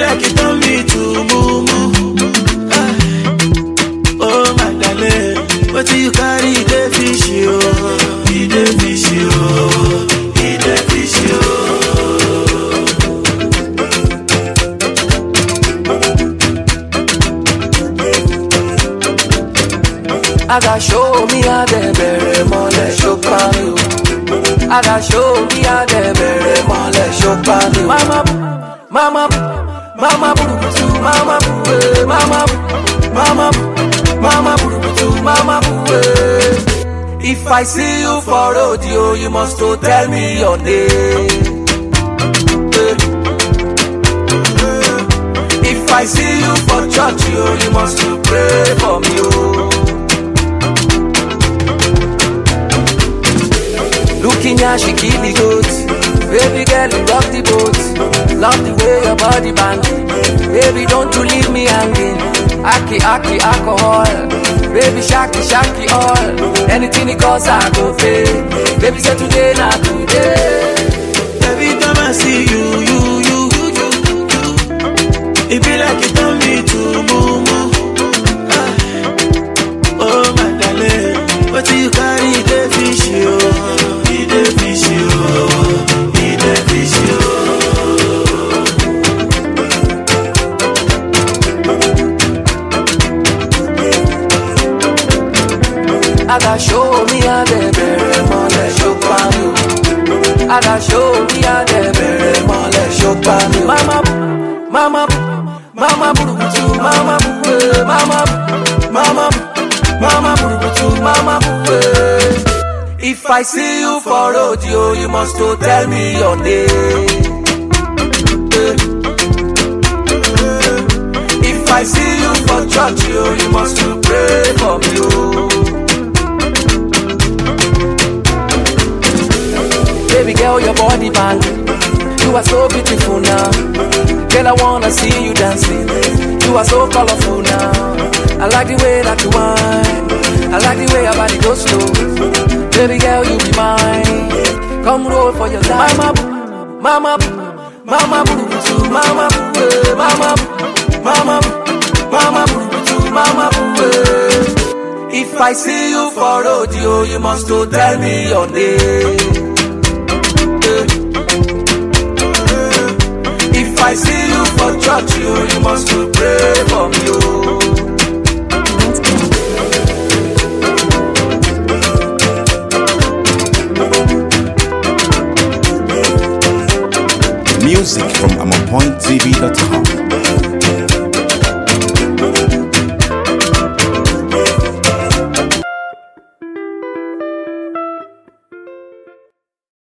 like you turn me to mumu. Oh my darling, what do you carry? The fish you, the fish you, the fish you. I got show me how they bury mole shopani. I got show me how they bury mole shopani. Mama, mama, mama, burubutu, mama, buwe, mama, mama, mama, burubutu, mama, buwe. If I see you for audio, you must to tell me your name. If I see you for church, you must to pray for me. Looking at she kill the goat. Baby girl, you rock the boat. Love the way your body banging. Baby, don't you leave me hanging. Aki, aki, alcohol. Baby, shaki, shaki, all. Anything it costs, I go pay. Baby, say today, not today. Every time I see you. It be like you turn me to mumu. Oh my darling, what do you carry? The fish you. I got show me how they bury mole shopani. I got show me how they bury mole shopani. Mama, mama, mama, burubutu, mama, buwe, mama, mama, mama, burubutu, mama, buwe. If I see you for audio, you must to tell me your name. If I see you for church, you must to pray for me. Baby girl, your body banging. You are so beautiful now. Girl, I wanna see you dancing. You are so colorful now. I like the way that you whine. I like the way your body goes slow. Baby girl, you be mine. Come roll for your life. Mama, mama, mama, burubutu, mama, buwe, mama, mama, mama, burubutu, mama, buwe. If I see you for audio, you must to tell me your name. If I see you for church, you must to pray for me. Music from AmonPointTV.com.